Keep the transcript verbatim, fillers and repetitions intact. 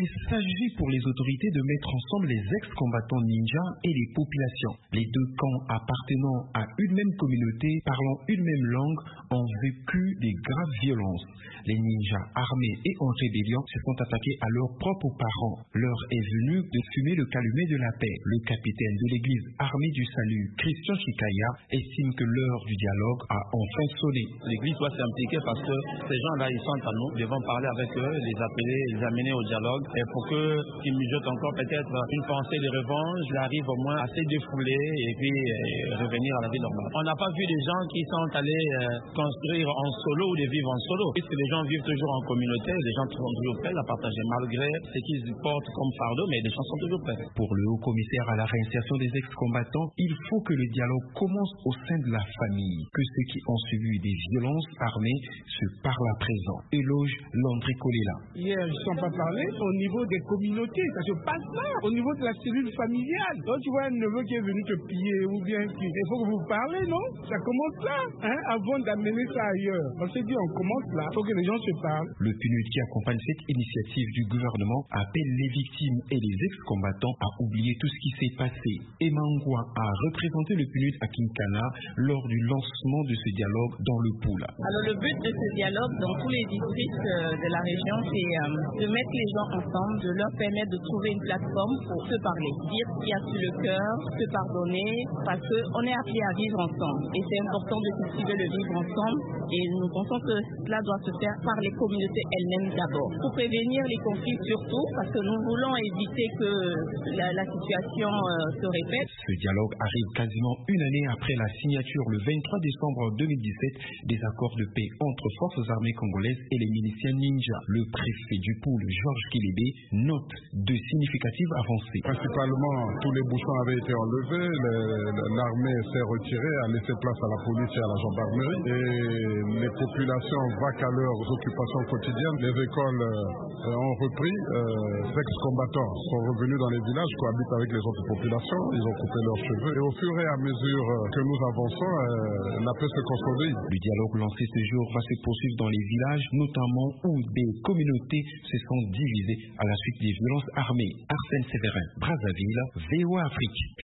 Il s'agit pour les autorités de mettre ensemble les ex-combattants ninjas et les populations. Les deux camps appartenant à une même communauté, parlant une même langue, ont vécu des graves violences. Les ninjas armés et en rébellion se sont attaqués à leurs propres parents. L'heure est venue de fumer le calumet de la paix. Le capitaine de l'église armée du salut, Christian Chikaya, estime que l'heure du dialogue a enfin sonné. L'église doit s'impliquer parce que ces gens-là, ils sont à nous. Nous devons parler avec eux, les appeler, les amener au dialogue. Et pour qu'ils mijotent encore peut-être une pensée de revanche, ils arrivent au moins à se défouler et puis euh, revenir à la vie normale. On n'a pas vu des gens qui sont allés euh, construire en solo ou de vivre en solo. Puisque les gens vivent toujours en communauté, les gens sont toujours prêts à partager malgré ce qu'ils portent comme fardeau, mais les gens sont toujours prêts. Pour le haut commissaire à la réinsertion des ex-combattants, il faut que le dialogue commence au sein de la famille, que ceux qui ont subi des violences armées se parlent à présent. Éloge Landry Kolela. Hier, ils ne sont pas parlé au niveau des communautés, ça se passe là, au niveau de la cellule familiale. Donc tu vois un neveu qui est venu te piller ou bien qui... Il faut que vous parlez, non? Ça commence là, hein, avant d'amener ça ailleurs. On s'est dit, on commence là, il faut que les gens se parlent. Le P N U D qui accompagne cette initiative du gouvernement appelle les victimes et les ex-combattants à oublier tout ce qui s'est passé. Emma Ngwa a représenté le P N U D à Kinkana lors du lancement de ce dialogue dans le Poula. Alors le but de ce dialogue dans tous les districts de la région, c'est euh, de mettre les gens ensemble, de leur permettre de trouver une plateforme pour se parler, dire ce qu'il y a sur le cœur, se pardonner, parce qu'on est appelé à vivre ensemble. Et c'est important de cultiver le vivre ensemble. Et nous pensons que cela doit se faire par les communautés elles-mêmes d'abord. Pour prévenir les conflits surtout, parce que nous voulons éviter que la, la situation euh, se répète. Ce dialogue arrive quasiment une année après la signature le vingt-trois décembre deux mille dix-sept des accords de paix entre forces armées congolaises et les miliciens ninja. Le préfet du Poule, Georges Kilébé, note de significatives avancées. Principalement, tous les bouchons avaient été enlevés, l'armée s'est retirée, a laissé place à la police et à la gendarmerie, et les populations vaquent à leurs occupations quotidiennes. Les écoles euh, ont repris, euh, les ex-combattants sont revenus dans les villages, cohabitent avec les autres populations, ils ont coupé leurs cheveux, et au fur et à mesure que nous avançons, euh, la paix se consolide. Le dialogue lancé ce jour va se poursuivre dans les villages, notamment où des communautés se sont divisées à la suite des violences armées. Arsène Séverin, Brazzaville, V O A Afrique.